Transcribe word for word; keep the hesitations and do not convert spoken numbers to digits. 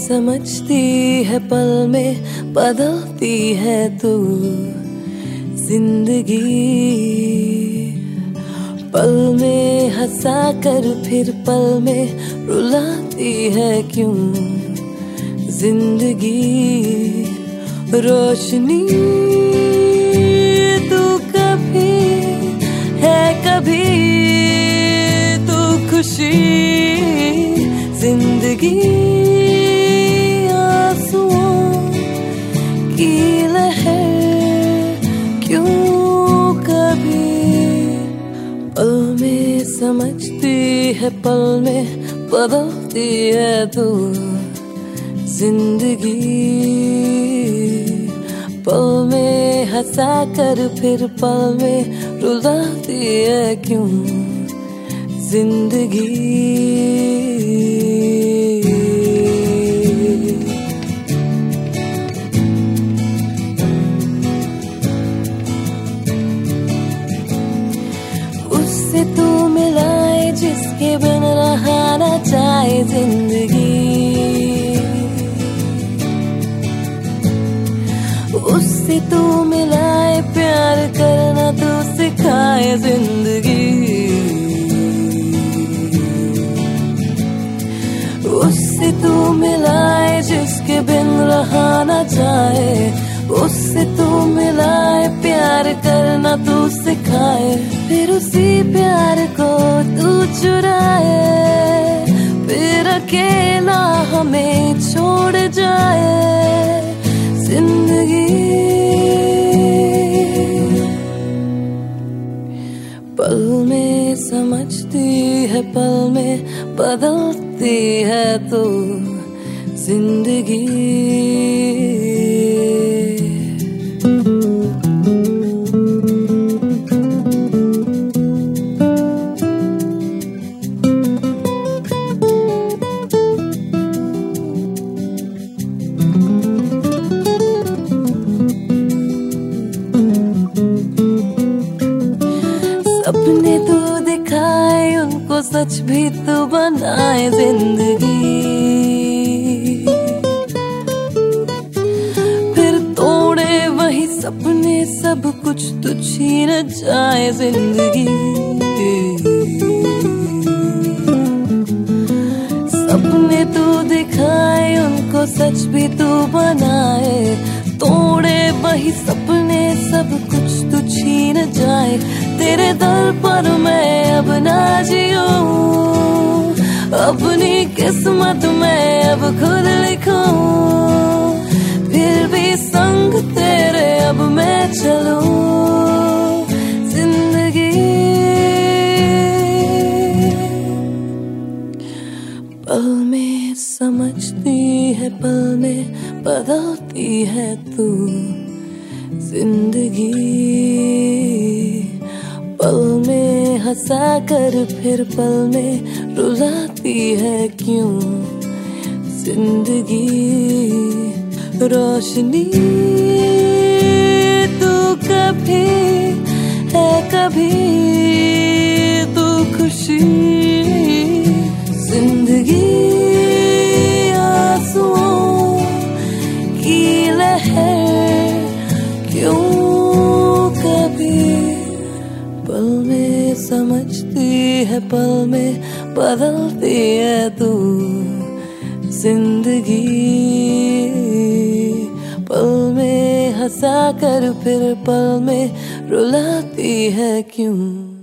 समझती है पल में बदलती है तू जिंदगी। पल में हंसा कर फिर पल में रुलाती है क्यों जिंदगी। रोशनी तू कभी है कभी तू खुशी जिंदगी। आंसुओं की लहर क्यों कभी पल में समझती है पल में बदलती है तू जिंदगी। पल में हंसा कर फिर पल में रुलाती है क्यों जिंदगी। उससे तू मिलाए जिसके बिन रहा ना चाहे जिंदगी। उससे तू मिलाए प्यार करना तू सिखाए जिंदगी। उससे तू मिलाए जिसके बिन रहा ना चाहे। उससे तू मिलाए प्यार करना तू सिखाए। फिर उसी प्यार को तू चुराए फिर अकेला हमें छोड़ जाए जिंदगी। पल में समझती है पल में बदलती है तो जिंदगी। सपने तो दिखाए उनको सच भी तो बनाए जिंदगी। फिर तोड़े वही सपने सब कुछ तो छीन जाए जिंदगी। सपने तो दिखाए उनको सच भी तो बनाए। तोड़े वही सपने सब कुछ तो छीन जाए। तेरे दर पर मैं अब ना जियूं अपनी किस्मत में अब खुद लिखूं। फिर भी संग तेरे अब मैं चलूं जिंदगी। पल में समझती है पल में बदलती है तू जिंदगी। पल में हंसा कर फिर पल में रुलाती है क्यों जिंदगी। रोशनी तू कभी है कभी तू खुशी जिंदगी। आंसुओं की लहर क्यों कभी पल में समझती है पल में बदलती है तू जिंदगी। पल में हंसा कर फिर पल में रुलाती है क्यों।